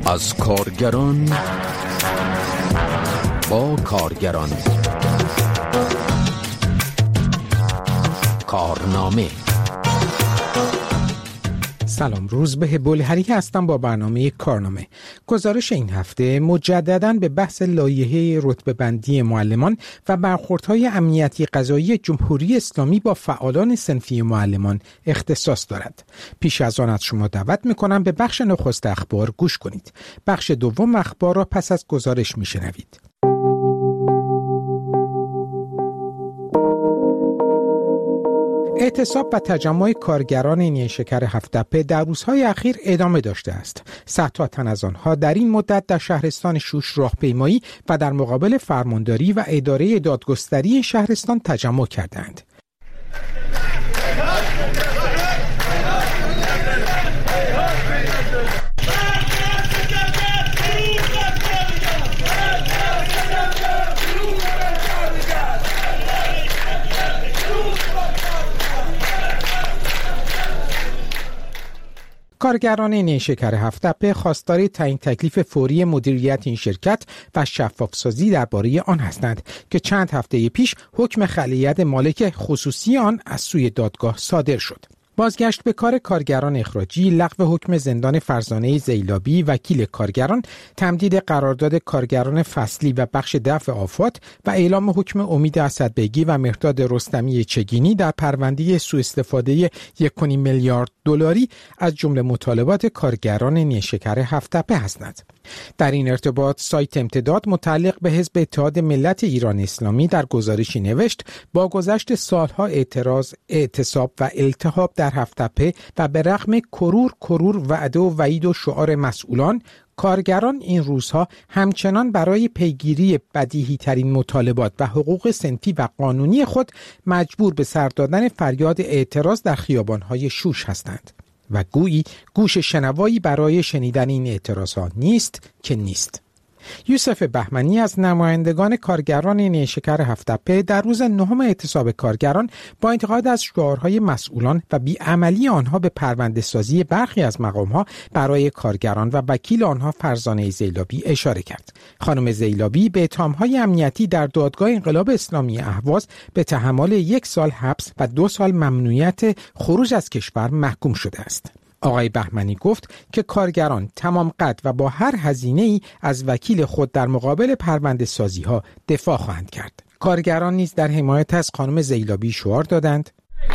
از کارگران با کارگران. کارنامه. سلام، روزبه بلهری هستم با برنامه کارنامه. گزارش این هفته مجدداً به بحث لایحه رتبه‌بندی معلمان و برخوردهای امنیتی قضایی جمهوری اسلامی با فعالان صنفی معلمان اختصاص دارد. پیش از آن از شما دعوت می‌کنم به بخش نخست اخبار گوش کنید. بخش دوم اخبار را پس از گزارش می‌شنوید. اعتصاب و تجمع کارگران نیشکر هفت‌تپه در روزهای اخیر ادامه داشته است. صدها تن از آنها در این مدت در شهرستان شوش راهپیمایی و در مقابل فرمانداری و اداره دادگستری شهرستان تجمع کردند. کارگران نیشکر هفت‌تپه خواستار تعیین تکلیف فوری مدیریت این شرکت و شفافسازی درباره آن هستند که چند هفته پیش حکم خلیعت مالک خصوصی آن از سوی دادگاه صادر شد. بازگشت به کار کارگران اخراجی، لغو حکم زندان فرزانه زیلابی وکیل کارگران، تمدید قرارداد کارگران فصلی و بخش دفع آفات و اعلام حکم امید اسدبگی و مهرداد رستمی چگینی در پرونده سوء استفاده 1.5 میلیارد دلاری از جمله مطالبات کارگران نیشکر هفت‌تپه هستند. در این ارتباط سایت امتداد متعلق به حزب اتحاد ملت ایران اسلامی در گزارشی نوشت با گذشت سالها اعتراض، اعتصاب و التهاب در هفت‌تپه و به رغم کرور وعده و وعید و شعار مسئولان، کارگران این روزها همچنان برای پیگیری بدیهی ترین مطالبات و حقوق صنفی و قانونی خود مجبور به سر دادن فریاد اعتراض در خیابان‌های شوش هستند و گویی گوش شنوایی برای شنیدن این اعتراضات نیست که نیست. یوسف بهمنی از نمایندگان کارگران نیشکر هفت‌تپه در روز 9 اعتصاب کارگران با انتقاد از شعارهای مسئولان و بیعملی آنها به پرونده سازی برخی از مقامها برای کارگران و وکیل آنها فرزانه زیلابی اشاره کرد. خانم زیلابی به اتهامهای امنیتی در دادگاه انقلاب اسلامی اهواز به تحمل 1 سال حبس و 2 سال ممنوعیت خروج از کشور محکوم شده است. آقای بهمنی گفت که کارگران تمام قد و با هر هزینه‌ای از وکیل خود در مقابل پرونده سازی ها دفاع خواهند کرد. کارگران نیز در حمایت از خانم زیلابی شعار دادند: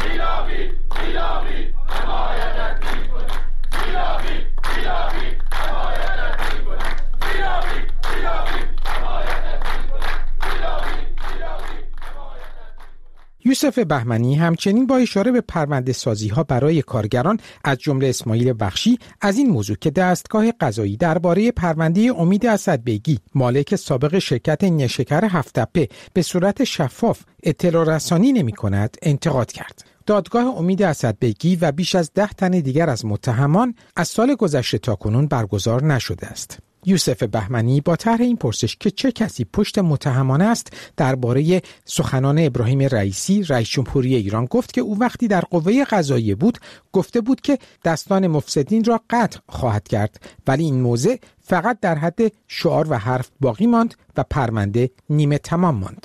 یوسف بهمنی همچنین با اشاره به پرونده سازی ها برای کارگران از جمله اسماعیل بخشی از این موضوع که دستگاه قضایی درباره پرونده امید اسدبگی مالک سابق شرکت نیشکر هفت‌تپه به صورت شفاف اطلاع رسانی نمی کند انتقاد کرد. دادگاه امید اسدبگی و بیش از 10 تن دیگر از متهمان از سال گذشته تاکنون برگزار نشده است. یوسف بهمنی با طرح این پرسش که چه کسی پشت متهمان است درباره سخنان ابراهیم رئیسی رئیس جمهوری ایران گفت که او وقتی در قوه قضاییه بود گفته بود که دستان مفسدین را قطع خواهد کرد، ولی این موضع فقط در حد شعار و حرف باقی ماند و پرونده نیمه تمام ماند.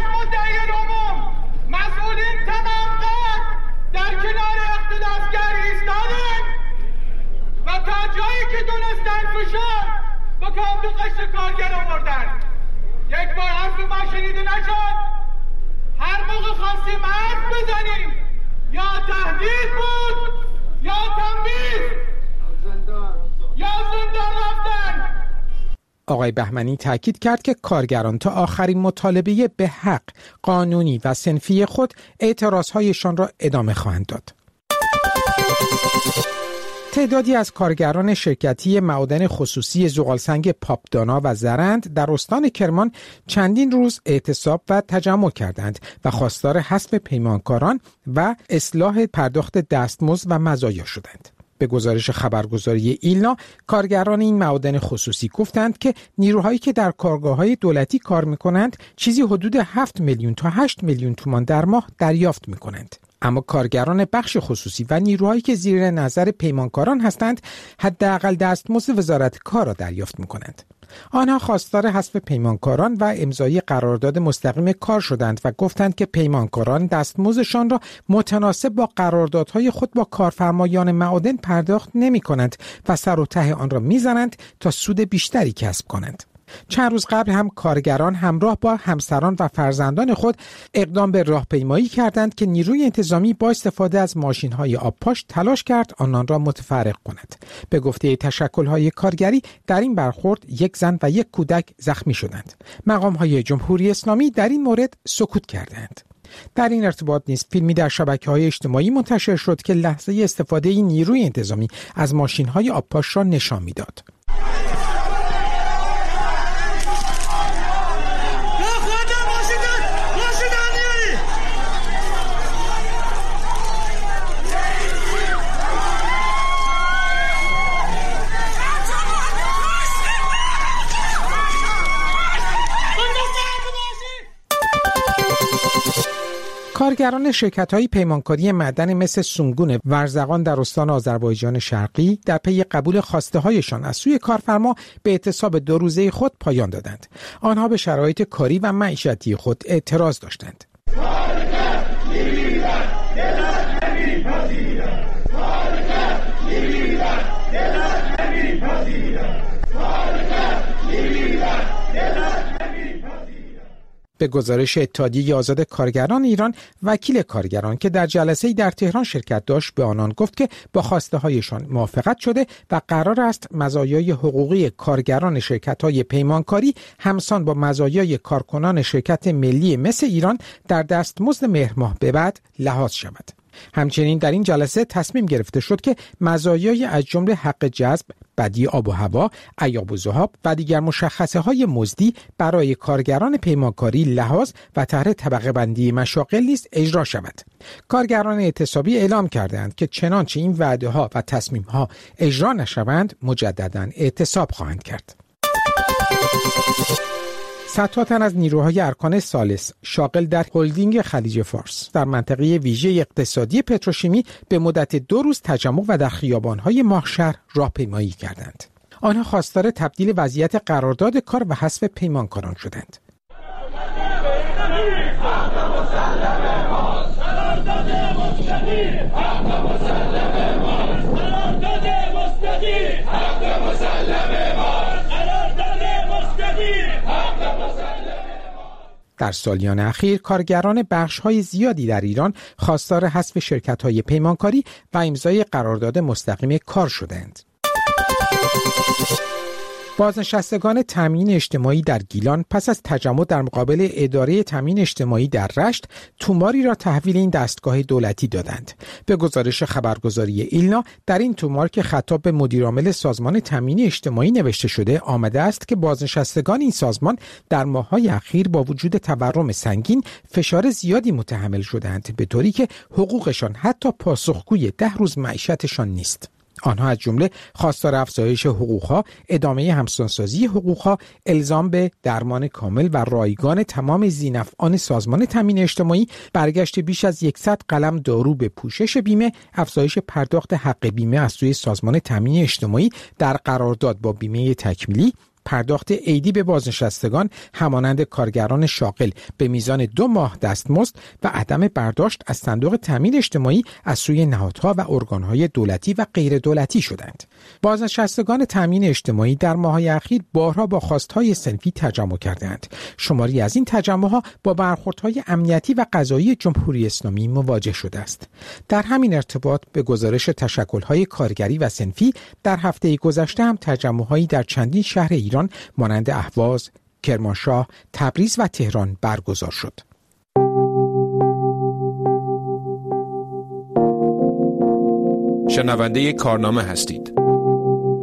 مسئولین تمام در کنار اختلافگر ایستادن و تا جایی که دونستن فشار با کابل قشت کارگر آوردن. یک بار حرف ما شنیده نشد. هر موقع خواستیم حرف بزنیم یا تهدید بود یا تنبیه یا زندان رفتن. آقای بهمنی تاکید کرد که کارگران تا آخرین مطالبه به حق، قانونی و صنفی خود اعتراضهایشان را ادامه خواهند داد. تعدادی از کارگران شرکتی معادن خصوصی زغالسنگ پاپدانا و زرند در استان کرمان چندین روز اعتصاب و تجمع کردند و خواستار حذف پیمانکاران و اصلاح پرداخت دستمزد و مزایا شدند. به گزارش خبرگزاری ایلنا، کارگران این معادن خصوصی گفتند که نیروهایی که در کارگاه‌های دولتی کار می‌کنند چیزی حدود 7 میلیون تا 8 میلیون تومان در ماه دریافت می‌کنند. اما کارگران بخش خصوصی و نیروهایی که زیر نظر پیمانکاران هستند حداقل دستمزد وزارت کار را دریافت می‌کنند. آنها خواستار حذف پیمانکاران و امضای قرارداد مستقیم کار شدند و گفتند که پیمانکاران دستمزدشان را متناسب با قراردادهای خود با کارفرمایان معادن پرداخت نمی‌کنند و سر و ته آن را می‌زنند تا سود بیشتری کسب کنند. چند روز قبل هم کارگران همراه با همسران و فرزندان خود اقدام به راهپیمایی کردند که نیروی انتظامی با استفاده از ماشین‌های آبپاش تلاش کرد آنان را متفرق کند. به گفته تشکل‌های کارگری در این برخورد یک زن و یک کودک زخمی شدند. مقام‌های جمهوری اسلامی در این مورد سکوت کردند. در این ارتباط نیز فیلمی در شبکه‌های اجتماعی منتشر شد که لحظه استفاده این نیروی انتظامی از ماشین‌های آبپاش را نشان می‌داد. کارگران شرکت‌های پیمانکاری معدن مثل سونگون ورزقان در استان آذربایجان شرقی در پی قبول خواسته‌هایشان از سوی کارفرما به اعتصاب 2 روزه خود پایان دادند. آنها به شرایط کاری و معیشتی خود اعتراض داشتند. به گزارش اتحادیه آزاد کارگران ایران، وکیل کارگران که در جلسه‌ای در تهران شرکت داشت به آنان گفت که با خواسته‌هایشان موافقت شده و قرار است مزایای حقوقی کارگران شرکت‌های پیمانکاری همسان با مزایای کارکنان شرکت ملی مس ایران در دستمزد مهر ماه به بعد لحاظ شود. همچنین در این جلسه تصمیم گرفته شد که مزایای از جمله حق جذب، بدی آب و هوا، ایاب و ذهاب و دیگر مشخصه‌های مزدی برای کارگران پیمانکاری لحاظ و طرح طبقه بندی مشاغل نیز اجرا شود. کارگران اعتصابی اعلام کردند که چنانچه این وعده‌ها و تصمیم‌ها اجرا نشوند مجدداً اعتصاب خواهند کرد. صدها تن از نیروهای ارکان ثالث شاغل در هلدینگ خلیج فارس در منطقه ویژه اقتصادی پتروشیمی به مدت 2 روز تجمع و در خیابان‌های ماهشهر راهپیمایی کردند. آنها خواستار تبدیل وضعیت قرارداد کار و حذف پیمانکاران شدند. در سالیان اخیر کارگران بخش‌های زیادی در ایران خواستار حذف شرکت‌های پیمانکاری و امضای قرارداد مستقیم کار شدند. بازنشستگان تامین اجتماعی در گیلان پس از تجمع در مقابل اداره تامین اجتماعی در رشت توماری را تحویل این دستگاه دولتی دادند. به گزارش خبرگزاری ایلنا در این تومار که خطاب به مدیرعامل سازمان تامین اجتماعی نوشته شده آمده است که بازنشستگان این سازمان در ماه‌های اخیر با وجود تورم سنگین فشار زیادی متحمل شدند به طوری که حقوقشان حتی پاسخگوی 10 روز معیشتشان نیست. آنها از جمله خواستار افزایش حقوقها، ادامه همسانسازی حقوقها، الزام به درمان کامل و رایگان تمام ذی‌نفعان سازمان تامین اجتماعی، برگشت بیش از 100 قلم دارو به پوشش بیمه، افزایش پرداخت حق بیمه از سوی سازمان تامین اجتماعی در قرارداد با بیمه تکمیلی، پرداخت عیدی به بازنشستگان همانند کارگران شاغل به میزان 2 ماه دستمزد و عدم برداشت از صندوق تامین اجتماعی از سوی نهادها و ارگانهای دولتی و غیر دولتی شدند. بازنشستگان تامین اجتماعی در ماه‌های اخیر بارها با خواستهای صنفی تجمع کردند. شماری از این تجمع‌ها با برخوردهای امنیتی و قضایی جمهوری اسلامی مواجه شده است. در همین ارتباط به گزارش تشکل‌های کارگری و صنفی در هفته گذشته هم تجمع‌هایی در چندین شهر ایران مانند اهواز، کرمانشاه، تبریز و تهران برگزار شد. شنونده کارنامه هستید.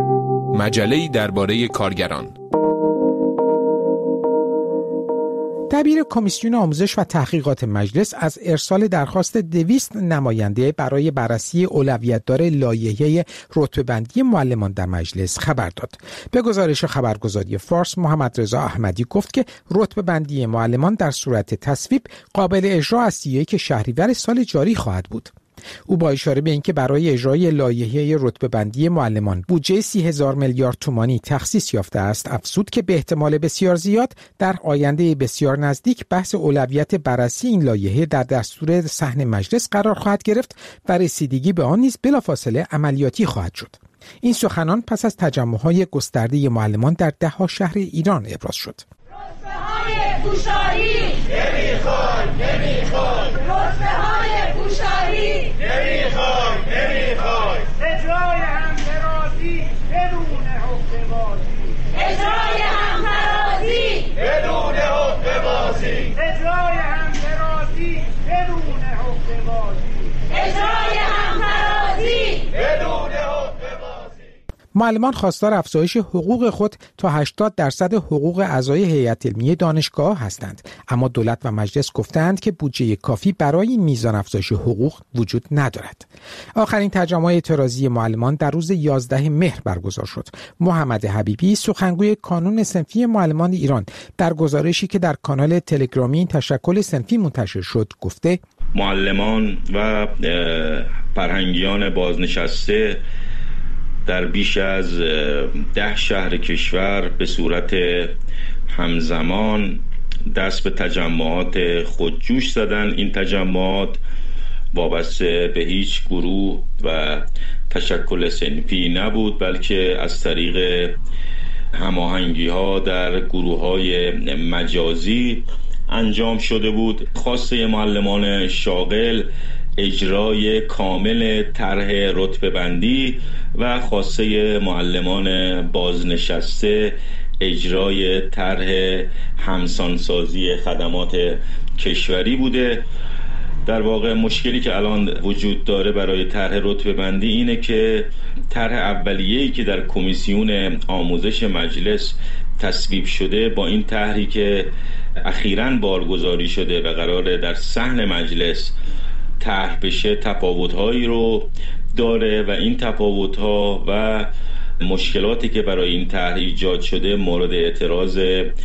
مجله‌ای درباره کارگران. دبیر کمیسیون آموزش و تحقیقات مجلس از ارسال درخواست 200 نماینده برای بررسی اولویت‌دار لایحه رتبه‌بندی معلمان در مجلس خبر داد. به گزارش خبرگزاری فارس، محمد رضا احمدی گفت که رتبه‌بندی معلمان در صورت تصویب قابل اجرا از 31 شهریور سال جاری خواهد بود. او با اشاره به اینکه برای اجرای لایحه رتبه‌بندی معلمان بودجه 30,000 میلیارد تومانی تخصیص یافته است، افزود که به احتمال بسیار زیاد در آینده بسیار نزدیک بحث اولویت بررسی این لایحه در دستور صحن مجلس قرار خواهد گرفت و رسیدگی به آن نیز بلافاصله عملیاتی خواهد شد. این سخنان پس از تجمع‌های گسترده معلمان در ده‌ها شهر ایران ابراز شد. رتبه‌های پوشالی نمیخوای رتبه‌های پوشالی نمیخوای اجرای همترازی بدون حقه‌بازی اجرای همترازی بدون حقه‌بازی اجرای همترازی بدون حقه‌بازی اجرای همترازی بدون حقه‌بازی. معلمان خواستار افزایش حقوق خود تا 80% حقوق اعضای هیئت علمی دانشگاه هستند، اما دولت و مجلس گفتند که بودجه کافی برای این میزان افزایش حقوق وجود ندارد. آخرین تجمع اعتراضی معلمان در روز 11 مهر برگزار شد. محمد حبیبی، سخنگوی کانون صنفی معلمان ایران، در گزارشی که در کانال تلگرامی تشکل صنفی منتشر شد گفته: معلمان و فرهنگیان بازنشسته در بیش از 10 شهر کشور به صورت همزمان دست به تجمعات خودجوش زدن. این تجمعات وابسته به هیچ گروه و تشکل صنفی نبود، بلکه از طریق هماهنگی‌ها در گروه‌های مجازی انجام شده بود. خواسته معلمان شاغل اجرای کامل طرح رتبه‌بندی و خواسته معلمان بازنشسته اجرای طرح همسانسازی خدمات کشوری بوده. در واقع مشکلی که الان وجود داره برای طرح رتبه‌بندی اینه که طرح اولیه‌ای که در کمیسیون آموزش مجلس تصویب شده با این طرحی که اخیراً بارگذاری شده و قراره در صحن مجلس طرح بشه تفاوت‌هایی رو داره و این تفاوت‌ها و مشکلاتی که برای این طرح ایجاد شده مورد اعتراض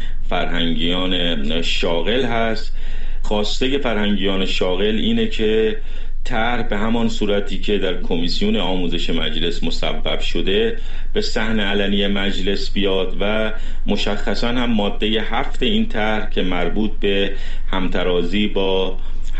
فرهنگیان شاغل هست. خواسته فرهنگیان شاغل اینه که طرح به همان صورتی که در کمیسیون آموزش مجلس مصوب شده به صحن علنی مجلس بیاد و مشخصاً هم ماده 7 این طرح که مربوط به همترازی با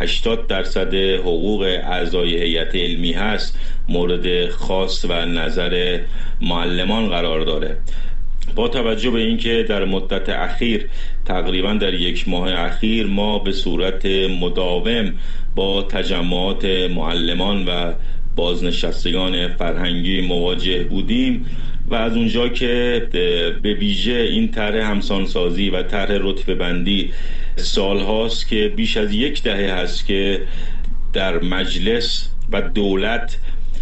80% حقوق اعضای هیئت علمی هست مورد خواست و نظر معلمان قرار داره. با توجه به اینکه در مدت اخیر تقریبا در 1 ماه اخیر ما به صورت مداوم با تجمعات معلمان و بازنشستگان فرهنگی مواجه بودیم و از اونجا که به ویژه این طرح همسانسازی و طرح رتبه‌بندی سال هاست که بیش از 10 دهه هست که در مجلس و دولت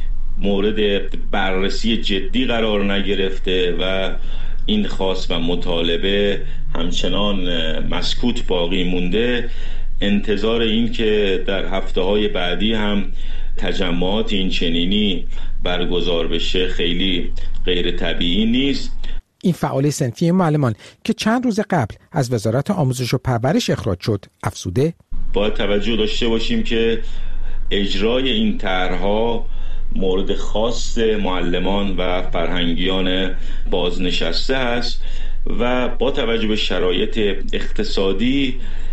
مورد بررسی جدی قرار نگرفته و این خواست و مطالبه همچنان مسکوت باقی مونده، انتظار این که در هفته‌های بعدی هم تجمعات این چنینی برگزار بشه خیلی غیر طبیعی نیست. این فعال صنفی معلمان که چند روز قبل از وزارت آموزش و پرورش اخراج شد افزوده: باید توجه داشته باشیم که اجرای این طرح‌ها مورد خواست معلمان و فرهنگیان بازنشسته است و با توجه به شرایط اقتصادی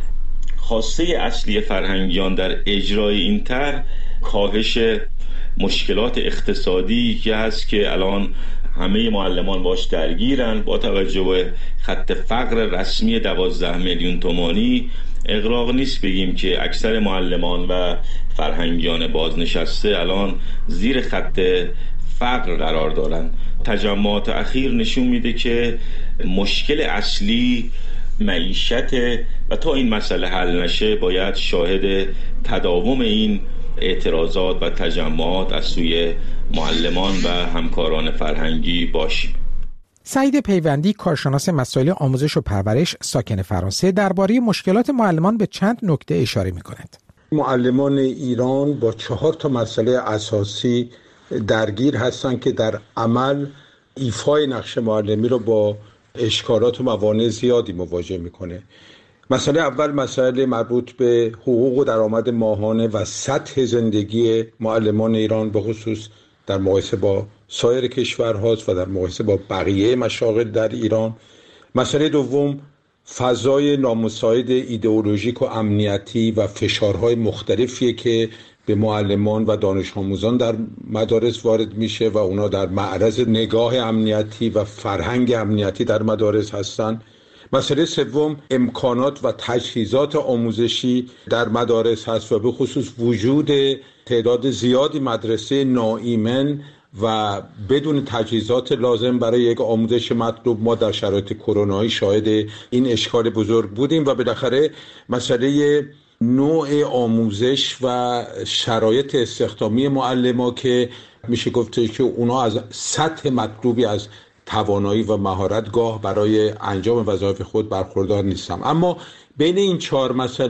خواسته اصلی فرهنگیان در اجرای این طرح کاهش مشکلات اقتصادی که هست که الان همه معلمان باش درگیرن. با توجه به خط فقر رسمی 12 میلیون تومانی اغراق نیست بگیم که اکثر معلمان و فرهنگیان بازنشسته الان زیر خط فقر قرار دارن. تجمعات اخیر نشون میده که مشکل اصلی معیشت و تا این مسئله حل نشه باید شاهد تداوم این اعتراضات و تجمعات از سوی معلمان و همکاران فرهنگی باشیم. سعید پیوندی، کارشناس مسائل آموزش و پرورش ساکن فرانسه، درباره مشکلات معلمان به چند نکته اشاره می‌کند. معلمان ایران با 4 مسئله اساسی درگیر هستند که در عمل ایفای نقش معلمی رو با اشکالات و موانع زیادی مواجه میکنه. مسئله اول مسئله مربوط به حقوق و درآمد ماهانه و سطح زندگی معلمان ایران به خصوص در مقایسه با سایر کشورهاست و در مقایسه با بقیه مشاغل در ایران. مسئله دوم فضای نامساعد ایدئولوژیک و امنیتی و فشارهای مختلفیه که به معلمان و دانش آموزان در مدارس وارد میشه و اونا در معرض نگاه امنیتی و فرهنگ امنیتی در مدارس هستن. مسئله سوم امکانات و تجهیزات آموزشی در مدارس هست و به خصوص وجود تعداد زیادی مدرسه ناایمن و بدون تجهیزات لازم برای یک آموزش مطلوب. ما در شرایط کرونایی شاهد این اشکال بزرگ بودیم و بالاخره مسئله نوع آموزش و شرایط استخدامی معلما که میشه گفت که اونا از سطح مطلوبی از توانایی و مهارت گاه برای انجام وظایف خود برخوردار نیستم. اما بین این 4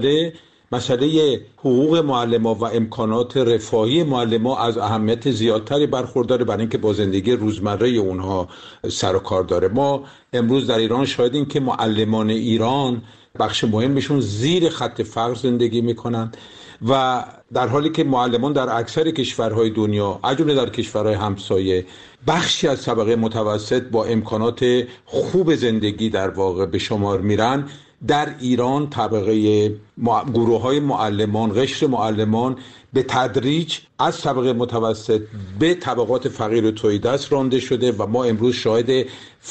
مسئله حقوق معلما و امکانات رفاهی معلما از اهمیت زیادتری برخورداره برای اینکه با زندگی روزمره اونها سر و کار داره. ما امروز در ایران شاهدیم که معلمان ایران بخش مهمشون زیر خط فقر زندگی میکنن و در حالی که معلمان در اکثر کشورهای دنیا از جمله در کشورهای همسایه بخشی از طبقه متوسط با امکانات خوب زندگی در واقع به شمار میرن، در ایران طبقه گروه‌های معلمان، قشر معلمان به تدریج از طبقه متوسط به طبقات فقیر و تهیدست رانده شده و ما امروز شاهد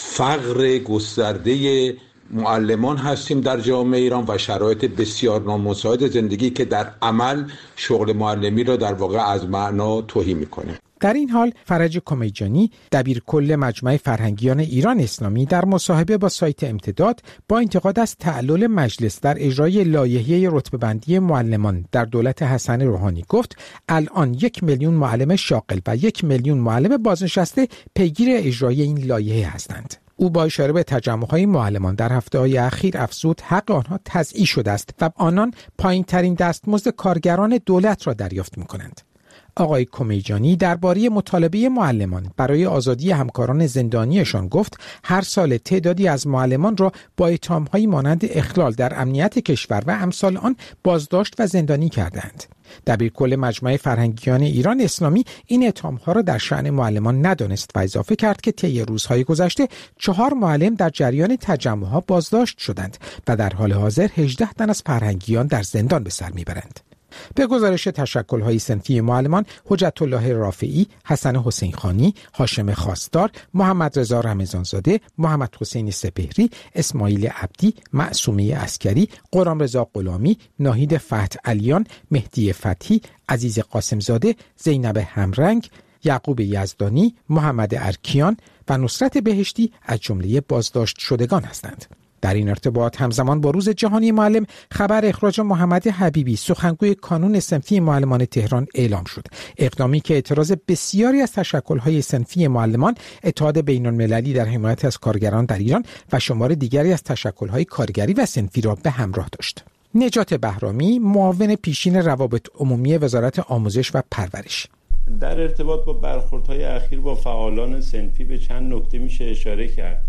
فقر گسترده معلمان هستیم در جامعه ایران و شرایط بسیار نامساعد زندگی که در عمل شغل معلمی را در واقع از معنا تهی میکنه. در این حال فرج کمیجانی، دبیرکل مجمع فرهنگیان ایران اسلامی، در مصاحبه با سایت امتداد با انتقاد از تعلل مجلس در اجرای لایحه رتبه‌بندی معلمان در دولت حسن روحانی گفت الان 1 میلیون معلم شاغل و 1 میلیون معلم بازنشسته پیگیر اجرای این لایحه هستند. او با اشاره به تجمع‌های معلمان در هفته‌های اخیر افزود حق آنها تضییع شده است و آنان پایین‌ترین دستمزد کارگران دولت را دریافت می‌کنند. آقای کمیجانی درباره مطالبه معلمان برای آزادی همکاران زندانیشان گفت هر سال تعدادی از معلمان را با اتهام‌هایی مانند اخلال در امنیت کشور و امثال آن بازداشت و زندانی کردند. دبیرکل مجمع فرهنگیان ایران اسلامی این اتهام‌ها را در شأن معلمان ندانست و اضافه کرد که طی روزهای گذشته 4 معلم در جریان تجمع‌ها بازداشت شدند و در حال حاضر 18 تن از فرهنگیان در زندان به سر میبرند. به گزارش تشکل‌های صنفی معلمان حجت الله رافعی، حسن حسین خانی، هاشم خواستار، محمد رضا رمضانزاده، محمد حسین سپهری، اسماعیل عبدی، معصومه عسکری، قرام رضا غلامی، ناهید فتح علیان، مهدی فتحی، عزیز قاسمزاده، زینب همرنگ، یعقوب یزدانی، محمد ارکیان و نصرت بهشتی از جمله بازداشت شدگان هستند. در این ارتباط همزمان با روز جهانی معلم خبر اخراج محمد حبیبی سخنگوی کانون صنفی معلمان تهران اعلام شد. اقدامی که اعتراض بسیاری از تشکل‌های صنفی معلمان، اتحاد بین‌المللی در حمایت از کارگران در ایران و شمار دیگری از تشکل‌های کارگری و صنفی را به همراه داشت. نجات بهرامی، معاون پیشین روابط عمومی وزارت آموزش و پرورش: در ارتباط با برخوردهای اخیر با فعالان صنفی به چند نکته میشه اشاره کرد.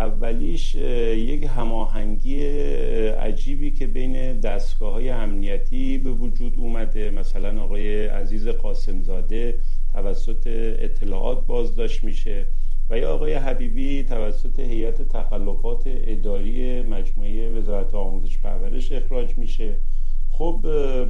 اولیش یک هماهنگی عجیبی که بین دستگاه‌های امنیتی به وجود اومده. مثلا آقای عزیز قاسمزاده توسط اطلاعات بازداشت میشه و یا آقای حبیبی توسط هیئت تخلفات اداری مجموعه وزارت آموزش پرورش اخراج میشه. خب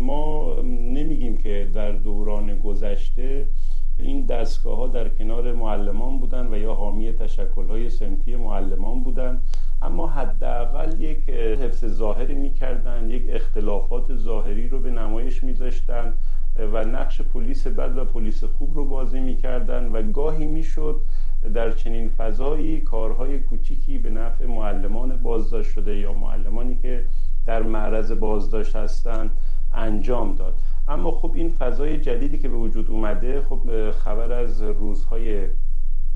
ما نمیگیم که در دوران گذشته این دستگاه‌ها در کنار معلمان بودن و یا حامی تشکل‌های صنفی معلمان بودن، اما حداقل یک حفظ ظاهری می‌کردن، یک اختلافات ظاهری رو به نمایش می‌ذاشتن و نقش پلیس بد و پلیس خوب رو بازی می‌کردن و گاهی میشد در چنین فضایی کارهای کوچیکی به نفع معلمان بازداشت شده یا معلمانی که در معرض بازداشت هستند انجام داد. اما خب این فضای جدیدی که به وجود اومده، خب خبر از روزهای بدتر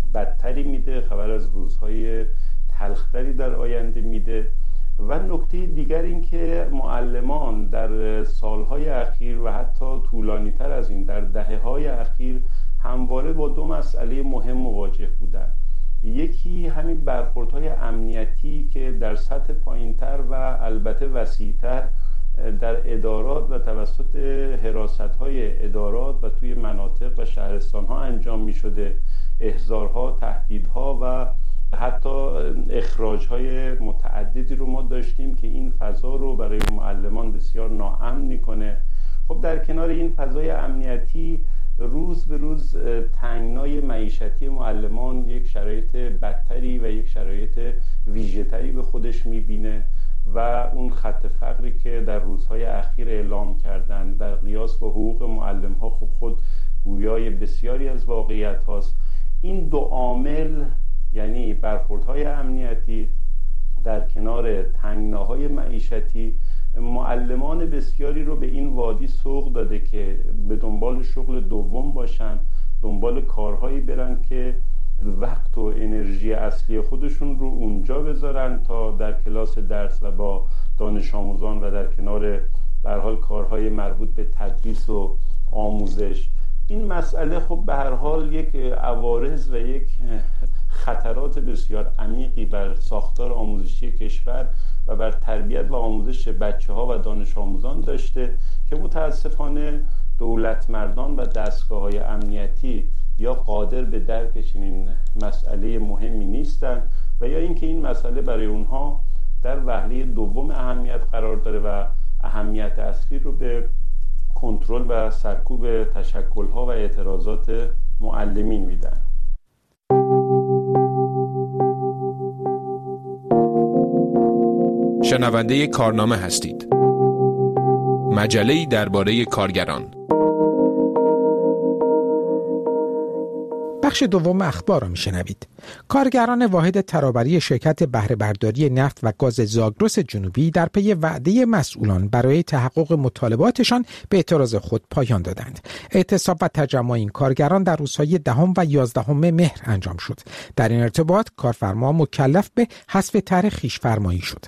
بهتری میده، خبر از روزهای تلختری در آینده میده. و نکته دیگر این که معلمان در سالهای اخیر و حتی طولانی تر از این در دهه‌های اخیر همواره با دو مسئله مهم مواجه بودند. یکی همین برخوردهای امنیتی که در سطح پایینتر و البته وسیع‌تر در ادارات و توسط حراست‌های ادارات و توی مناطق و شهرستان‌ها انجام می‌شده، احضارها، تهدیدها و حتی اخراج‌های متعددی رو ما داشتیم که این فضا رو برای معلمان بسیار ناامن می‌کنه. خب در کنار این فضای امنیتی روز به روز تنگنای معیشتی معلمان یک شرایط بدتری و یک شرایط ویژه‌تری به خودش می‌بینه و اون خط فقری که در روزهای اخیر اعلام کردن در قیاس با حقوق معلم‌ها خب خود گویای بسیاری از واقعیت هاست. این دو عامل یعنی برخوردهای امنیتی در کنار تنگناهای معیشتی معلمان بسیاری رو به این وادی سوق داده که به دنبال شغل دوم باشن، دنبال کارهایی برن که وقت و انرژی اصلی خودشون رو اونجا بذارن تا در کلاس درس و با دانش آموزان و در کنار به هر حال کارهای مربوط به تدریس و آموزش. این مسئله خب به هر حال یک عوارض و یک خطرات بسیار عمیقی بر ساختار آموزشی کشور و بر تربیت و آموزش بچه‌ها و دانش آموزان داشته که متاسفانه دولتمردان و دستگاه‌های امنیتی یا قادر به درک چنین مسئله مهمی نیستن و یا اینکه این مسئله برای اونها در وهله دوم اهمیت قرار داره و اهمیت اصلی رو به کنترل و سرکوب تشکل‌ها و اعتراضات معلمین میدن. شنونده کارنامه هستید. مجله‌ای درباره کارگران. بخش دوم اخبار را میشنوید. کارگران واحد ترابری شرکت بهره برداری نفت و گاز زاگرس جنوبی در پی وعده مسئولان برای تحقق مطالباتشان به اعتراض خود پایان دادند. اعتصاب و تجمع این کارگران در روزهای 10 و 11 مهر انجام شد. در این ارتباط کارفرما مکلف به حذف طرح خویش‌فرمایی شد.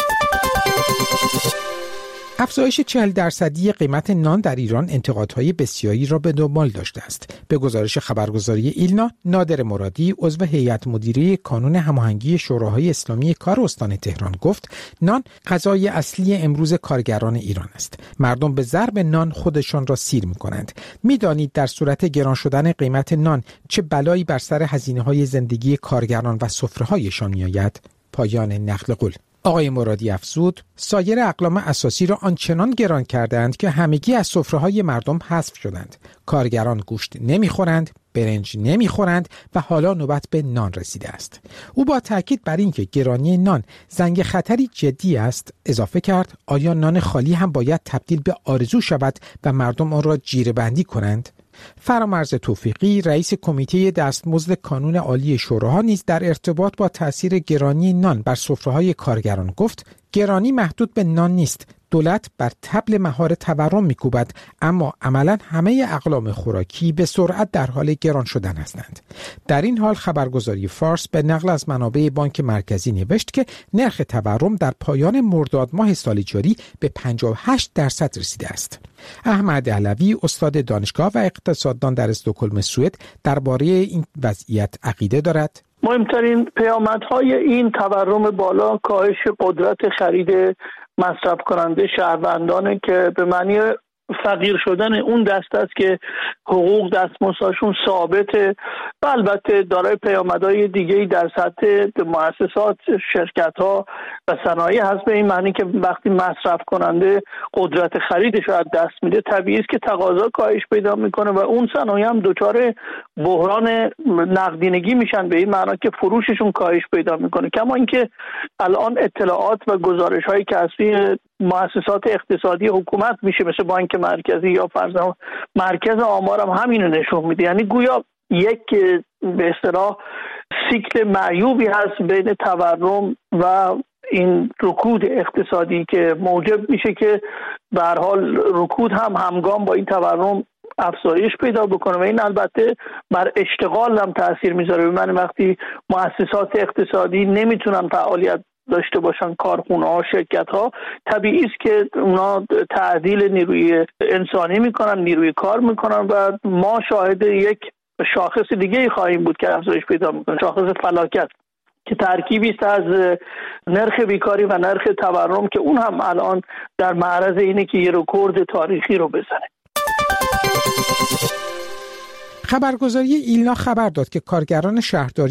افزایش 40% قیمت نان در ایران انتقادهای بسیاری را به دنبال داشته است. به گزارش خبرگزاری ایلنا، نادر مرادی عضو هیئت مدیره کانون هماهنگی شوراهای اسلامی کار استان تهران گفت نان غذای اصلی امروز کارگران ایران است. مردم به ضرب نان خودشان را سیر می‌کنند. می‌دانید در صورت گران شدن قیمت نان چه بلایی بر سر هزینه‌های زندگی کارگران و سفره‌هایشان می‌آید؟ پایان نقل قول. آقای مرادی افزود سایر اقلام اساسی را آنچنان گران کردند که همگی از سفره‌های مردم حذف شدند. کارگران گوشت نمیخورند، برنج نمیخورند و حالا نوبت به نان رسیده است. او با تاکید بر اینکه گرانی نان زنگ خطری جدی است اضافه کرد آیا نان خالی هم باید تبدیل به آرزو شود و مردم آن را جیره‌بندی کنند؟ فرامرز توفیقی رئیس کمیته دستمزد کانون عالی شوراها نیز در ارتباط با تأثیر گرانی نان بر سفره‌های کارگران گفت گرانی محدود به نان نیست. دولت بر طبل مهار تورم می‌کوبد اما عملاً همه اقلام خوراکی به سرعت در حال گران شدن هستند. در این حال خبرگزاری فارس به نقل از منابع بانک مرکزی نوشت که نرخ تورم در پایان مرداد ماه سال جاری به 58% رسیده است. احمد علوی استاد دانشگاه و اقتصاددان در استکهلم سوئد درباره این وضعیت عقیده دارد. مهمترین پیامدهای این تورم بالا کاهش قدرت خرید مصرف کننده شهروندانه که به معنی فقیر شدن اون دست است که حقوق دستمزدشون ثابته و البته دارای پیامدهای دیگه‌ای در سطح مؤسسات، شرکت‌ها و صنایع هست به این معنی که وقتی مصرف کننده قدرت خریدش رو از دست میده طبیعی است که تقاضا کاهش پیدا میکنه و اون صنایع هم دچار بحران نقدینگی میشن به این معنی که فروششون کاهش پیدا میکنه. کما اینکه الان اطلاعات و گزارش‌هایی که از مؤسسات اقتصادی حکومت میشه مثل بانک مرکزی یا فرضاً مرکز آمار هم همینو نشون میده، یعنی گویا یک به اصطلاح سیکل معیوبی هست بین تورم و این رکود اقتصادی که موجب میشه که به هر حال رکود هم همگام با این تورم افزایش پیدا بکنه و این البته بر اشتغال هم تاثیر میذاره. من وقتی مؤسسات اقتصادی نمیتونن فعالیت داشته باشن، کارخونه ها، شرکت ها، طبیعی است که اونا تعدیل نیروی انسانی میکنن، نیروی کار میکنن و ما شاهد یک شاخص دیگه خواهیم بود که افزایش پیدا میکنه، شاخص فلاکت که ترکیبی است از نرخ بیکاری و نرخ تورم که اون هم الان در معرض اینه که یه رکورد تاریخی رو بزنه. خبرگزاری ایلنا خبر داد که کارگران شهرداری